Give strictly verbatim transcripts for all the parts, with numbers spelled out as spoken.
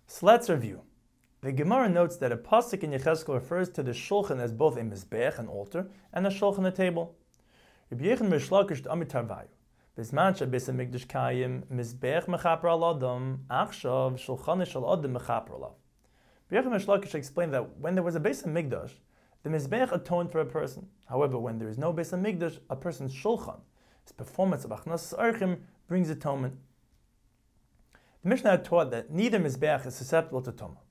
So let's review. The Gemara notes that a pasuk in Yechezkel refers to the shulchan as both a mizbech, an altar, and a shulchan, a table. Rabbi Yechon Rish Lakish Amid Tarvayu. Bisman shebeis hamikdash kayim mizbech mechaper al adam achshav shulchan shel adam mechaper alav. Rabbi Yechon Rish Lakish explained that when there was a beis hamikdash, the mizbech atoned for a person. However, when there is no beis hamikdash, a person's shulchan, his performance of achnas archim, brings atonement. The Mishnah had taught that neither mizbech is susceptible to tumah.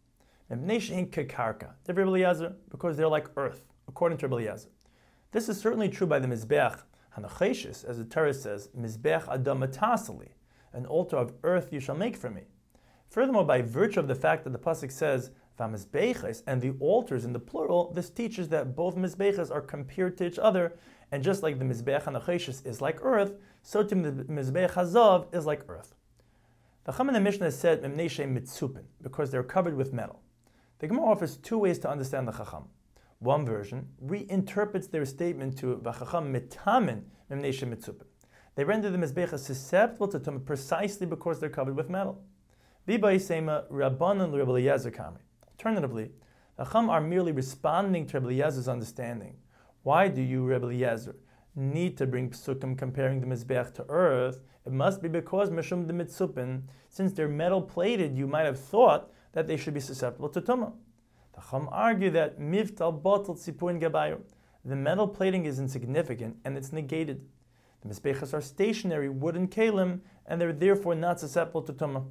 Because they're like earth, according to Rabbi Eliezer. This is certainly true by the mizbech hanacheshis, as the Torah says, mizbech adam matasali, an altar of earth you shall make for me. Furthermore, by virtue of the fact that the pasuk says v'mizbeches and the altars in the plural, this teaches that both mizbeches are compared to each other, and just like the mizbech hanacheshis is like earth, so too the mizbech hazav is like earth. The Chacham in the Mishnah said memneshe mitzupin, because they're covered with metal. The Gemara offers two ways to understand the Chacham. One version reinterprets their statement to v'chacham mitamin memneshe mitzupin. They render the mizbech susceptible to tumah precisely because they're covered with metal. V'ba'isema rabbanon l'Rebbe Eliezer kami. Alternatively, the Chacham are merely responding to Rebbe Eliezer's understanding. Why do you, Rebbe Eliezer, need to bring psukim comparing the mizbech to earth? It must be because mishum de mitzupin, since they're metal plated, you might have thought that they should be susceptible to tumah. The Chacham argue that mivtal botel tzipuin gabayu, the metal plating is insignificant and it's negated. The mizbechas are stationary wooden kalim and they're therefore not susceptible to tumah.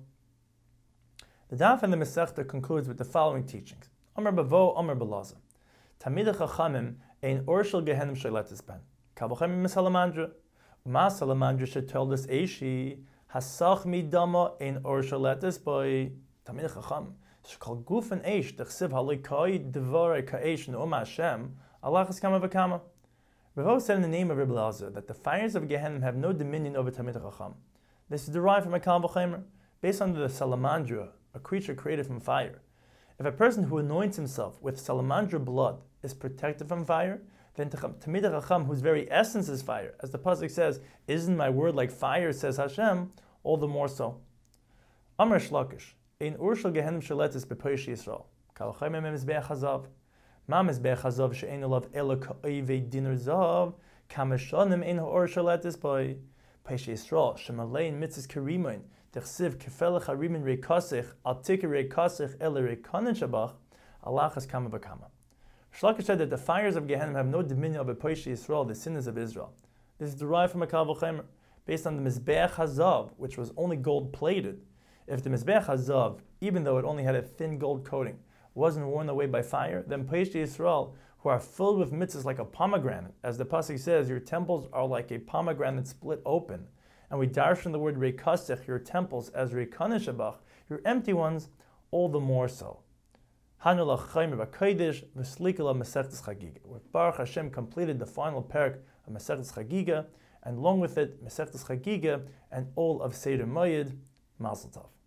The Daf and the Masechta concludes with the following teachings: Amar bavo, Amar belaza. Tamid chachamim ein or shel gehenim sheiletis ben. Kabochem misalamandra. Ma salamandra should tell us eishi hasach midama ein or sheiletis by. Tamid chacham shekal gufen eish dechsiv halikai devar kaeish ne'um Hashem alachas kama v'kama. Ravo said in the name of Rebbe Eliezer that the fires of Gehenim have no dominion over Tamid chacham. This is derived from a Kal V'chomer, based on the salamandra, a creature created from fire. If a person who anoints himself with salamandra blood is protected from fire, then Tamid chacham, whose very essence is fire, as the pasuk says, "Isn't my word like fire?" says Hashem, all the more so. Amar Shlakish. In urshel gehenim shaletis bepoish Yisrael. Kalchayim mizbeach hazav. Ma mizbeach hazav she'ein olav ela ka'oivei dinner zav. Kameshanim ein ha'or shaletis by poish Yisrael. Shemalein mitzvahs kerimain. Dechsiv kefelech harimin reikasich. Al tikir reikasich ele reikanin shabach. Alachas kama v'kama. Shlakish said that the fires of Gehenim have no dominion over poish Yisrael, the sinners of Israel. This is derived from a Kal V'chomer, based on the mizbeach hazav, which was only gold plated. If the mizbech hazav, even though it only had a thin gold coating, wasn't worn away by fire, then Peish Yisrael, who are filled with mitzvahs like a pomegranate, as the pasuk says, your temples are like a pomegranate split open, and we dash from the word reikasech, your temples, as reikanin shabach, your empty ones, all the more so. Hanu l'chayim v'kodesh v'slikala Masechtas Chagiga, where Baruch Hashem completed the final parak of Masechtas Chagiga, and along with it Masechtas Chagiga and all of Seder Moed. Mazel tov.